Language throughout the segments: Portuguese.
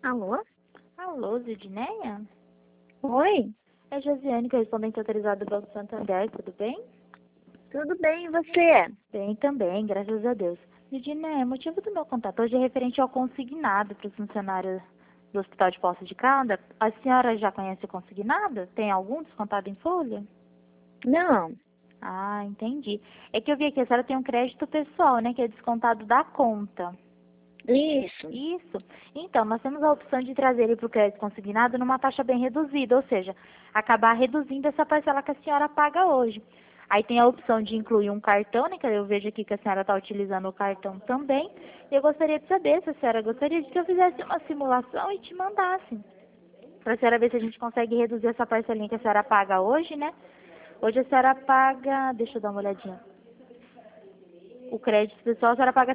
Alô? Alô, Zidneia? Oi? É Josiane, correspondente autorizada do Banco Santander, tudo bem? Tudo bem, e você? Bem também, graças a Deus. Zidneia, o motivo do meu contato hoje é referente ao consignado para os funcionários do Hospital de Poços de Caldas. A senhora já conhece o consignado? Tem algum descontado em folha? Não. Ah, entendi. É que eu vi aqui, a senhora tem um crédito pessoal, né, que é descontado da conta. Isso. Isso. Então, nós temos a opção de trazer ele para o crédito consignado numa taxa bem reduzida, ou seja, acabar reduzindo essa parcela que a senhora paga hoje. Aí tem a opção de incluir um cartão, né, que eu vejo aqui que a senhora está utilizando o cartão também. E eu gostaria de saber se a senhora gostaria de que eu fizesse uma simulação e te mandasse. Para a senhora ver se a gente consegue reduzir essa parcelinha que a senhora paga hoje, né? Hoje a senhora paga, deixa eu dar uma olhadinha. O crédito pessoal a senhora paga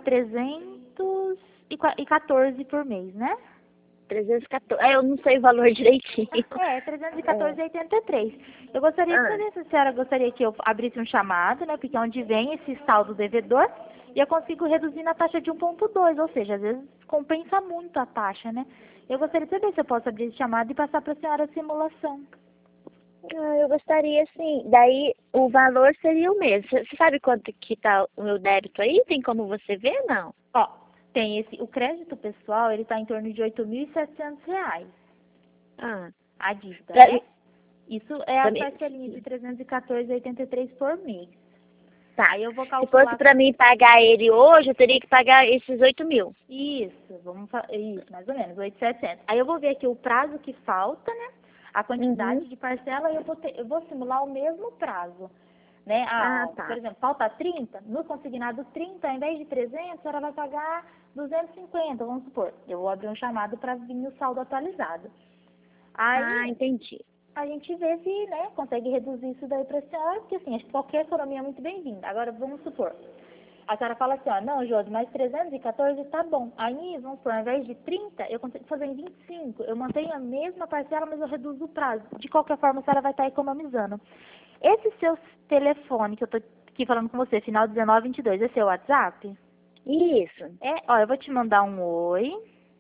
314 por mês, né? 314. Eu não sei o valor direitinho. É, 314,83. Eu gostaria de Ah, saber se a senhora gostaria que eu abrisse um chamado, né? Porque é onde vem esse saldo devedor e eu consigo reduzir na taxa de 1,2, ou seja, às vezes compensa muito a taxa, né? Eu gostaria de saber se eu posso abrir esse chamado e passar para a senhora a simulação. eu gostaria sim. Daí o valor seria o mesmo. Você sabe quanto que tá o meu débito aí? Tem como você ver, não? Ó, tem o crédito pessoal, ele está em torno de R$ 8.700, Ah, a dívida, pra, né? Isso é a pra mim, parcelinha de 314,83 por mês. tá. Aí eu vou Se fosse calcular. pra mim pagar ele hoje, eu teria que pagar esses 8.000. Isso, isso, mais ou menos, 8.700. Aí eu vou ver aqui o prazo que falta, né? A Uhum. quantidade de parcela e eu vou simular o mesmo prazo, né? Ah, Ah, ó, por tá. exemplo, falta 30, no consignado 30, ao invés de 300, a senhora vai pagar 250, vamos supor. Eu vou abrir um chamado para vir o saldo atualizado. Ah, Aí entendi. a gente vê se, né, consegue reduzir isso daí para a senhora, porque assim, acho que qualquer economia é muito bem-vinda. Agora, vamos supor, a senhora fala assim, ó, não, Josi, mas 314 tá bom. Aí, vamos supor, ao invés de 30, eu consigo fazer em 25. Eu mantenho a mesma parcela, mas eu reduzo o prazo. De qualquer forma, a senhora vai estar economizando. Esse seu telefone que eu tô aqui falando com você, final 1922, é seu WhatsApp? Isso. É, ó, eu vou te mandar um oi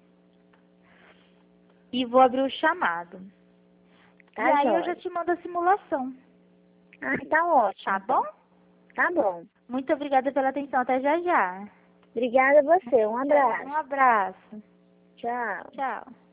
e vou abrir o chamado. E Tá, aí eu já jóia. te mando a simulação, Ah, tá ótimo, tá bom? então. Tá bom. Muito obrigada pela atenção. Até já já. Obrigada a você. Um Tchau. Um abraço. abraço. Tchau. Tchau.